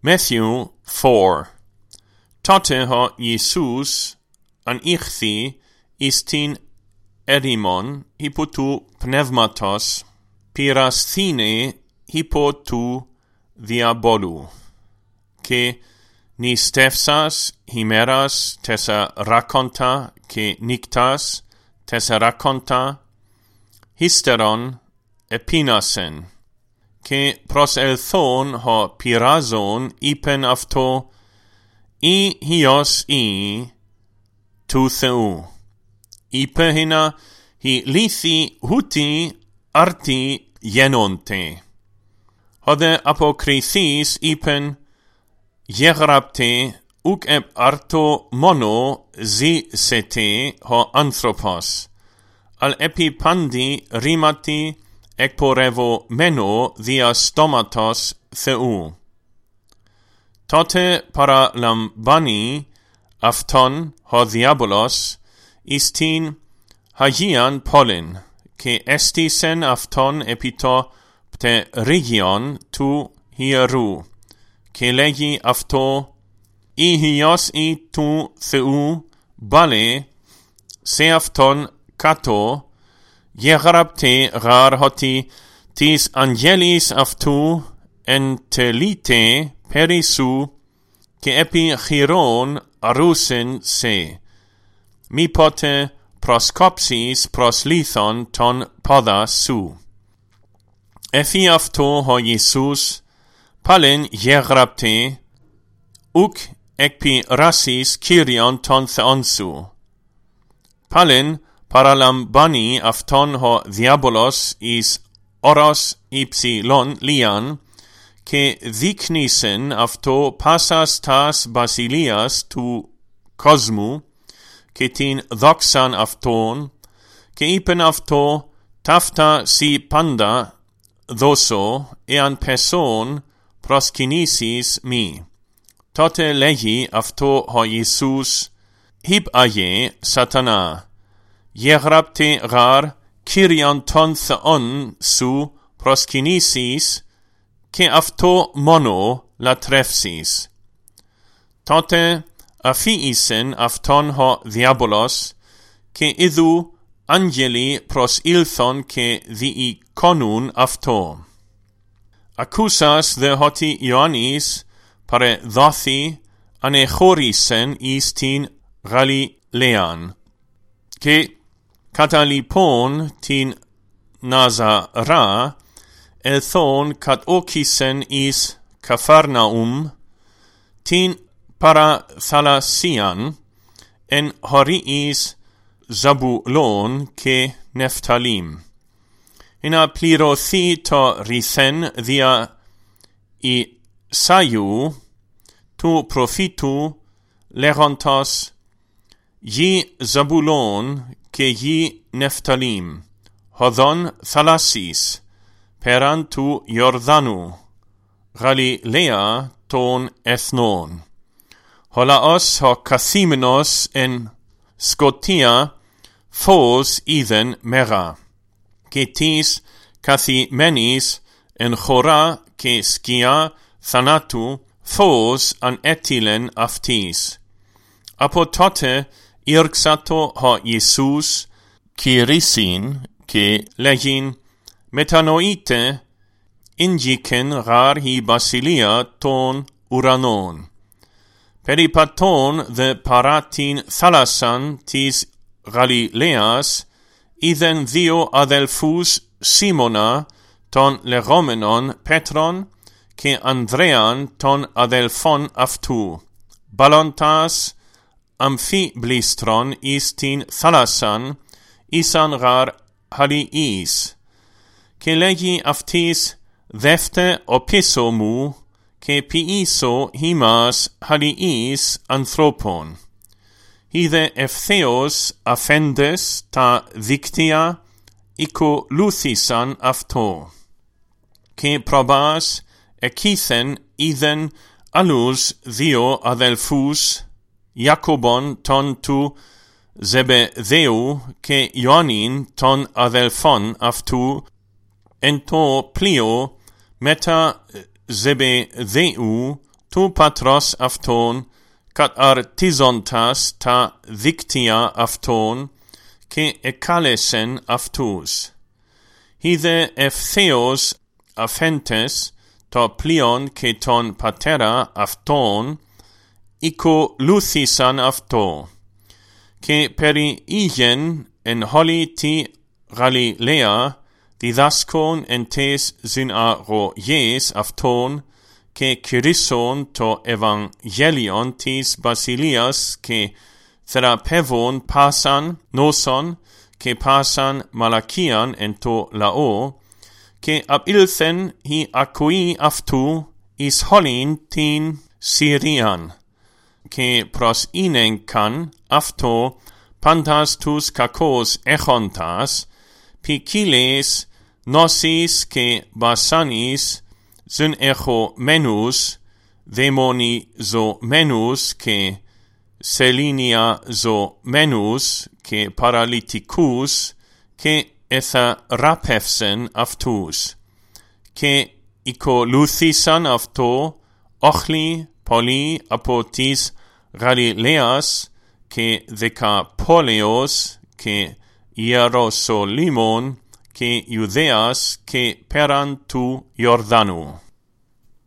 Matthew 4. Τότε ο Ιησούς ανήχθη εις την ερήμον υπό του πνεύματος πειρασθήνε υπό του διαβόλου και νηστεύσας ημέρας τεσσαράκοντα και νύκτας τεσσαράκοντα ύστερον επίνασεν και προσελθόν ο πειράζων είπεν αυτό «Ι Υιός Ι του Θεού». Είπε χίνα «Χι λύθη χούτι άρτη γενόνται». Ο δε αποκριθείς είπεν «Γεγραπτε ουκ επ άρτο μόνο ζήσετε ο άνθρωπος, αλ επί πάντη ρήματι εκπορευομένο δια στόματος Θεού». Τότε παραλαμβάνει αυτόν ο διάβολος εις την Αγίαν πόλην και έστησεν αυτόν επί το πτερίγιον του ιερού και λέγει αυτό «Ι Υιός Ι του Θεού βάλε σε αυτόν κάτω, γεγραπτε γάρ ότι της αγγέλης αυτού εντελείται περί σου και επί χειρών αρούσεν σε. Μη ποτε προσκόψεις προς λίθον τον πόδα σου. Εφի αυτό ο Ιησούς πάλεν γεγραπτε ουκ εκπειράσεις Κύριον τον Θεόν σου. Πάλεν παραλαμβάνει αυτόν ο διάβολος εις όρος υψηλών λίαν και δείκνυσεν αυτό πάσας τας βασιλείας του κόσμου και την δόξαν αυτόν και είπεν αυτό ταύτα σοι πάντα δώσω εάν πεσόν προσκυνήσεις μη. Τότε λέγει αυτό ο Ιησούς «Υπάγε σατανά, γεγραπτε γάρ Κύριον τον Θεόν σου προσκυνήσεις και αυτό μόνο λατρεύσεις». Τότε αφήισεν αυτόν ο διάβολος και είδου άγγελοι προσήλθον και διεικονούν αυτό. Ακούσας δε ότι Ιωάννης παρεδόθη ανεχώρησεν εις την Γαλιλαίαν και κατά λοιπόν την Ναζαρά ελθόν κατόκισεν εις Καφαρναούμ την παραθαλασσίαν εν χωρίς Ζαμπουλών και Νεφταλίμ. Να πληρωθεί το ρηθέν δια Ισαΐου του προφήτου λέγοντος «Γη Ζαμπουλών και γη Νεφταλίμ, οδόν θαλάσσης, πέραν του Ιορδάνου, Γαλιλαία των εθνών. Ο λαός ο καθήμενος εν σκοτία φως είδεν μέγα, και της καθημένης εν χώρα και σκιά θανάτου φως ανέτειλεν αυτής. Από τότε ήρξατο ο Ιησούς κηρύσσειν και λέγειν μετανοείτε ίνγικεν γάρ η βασιλεία των ουρανών. Περιπατών δε παρά την θάλασσαν της Γαλιλαίας είδεν δύο αδελφούς Σίμωνα των λεγόμενων Πέτρον και Ανδρέαν των αδελφών αυτού, μπαλώντας αμφιμπλίστρον εις την θάλασσαν ήσαν γάρ Χαλιής. Και λέγει αυτής δεύτε οπίσω μου και ποιήσω ημάς Χαλιής ανθρώπων. Είδε ευθέως αφέντες τα δίκτυα οικολούθησαν αυτό. Και προβάς εκείθεν είδεν άλλους δύο αδελφούς Ιακωβον τον του Ζεβεδαίου και Ιωάννην των αδελφών αυτού εν το πλοίο μετα Ζεβεδαίου tu patros αυτόν καταρτίζοντας τα δίκτυα αυτών και εκάλεσεν αυτούς. Είδε ευθέως αφέντες το πλοίον και τον πατέρα αυτών οικολούθησαν αυτό, και περιήγεν εν όλη τη Γαλιλαία διδάσκον εν τες συναγωγές αυτών και κηρύσσον το Ευαγγέλιον της Βασιλείας και θεραπεύον πάσαν νόσον και πάσαν μαλακίαν εν το λαό, και απήλθεν η ακοή αυτού εις όλην την Συρίαν, και προσήνεκαν αυτό πάντας τους κακός έχοντας ποικίλες νόσεις και βασάνεις συνεχομένους, δαιμονιζομένους και σεληνιαζομένους και παραλυτικούς, και εθεράπευσεν αυτούς. Και οικολούθησαν αυτό όχλοι πολλοί από της Γαλιλαίας και Δεκαπόλεως και Ιεροσολύμων και Ιουδαίας και πέραν του Ιορδάνου.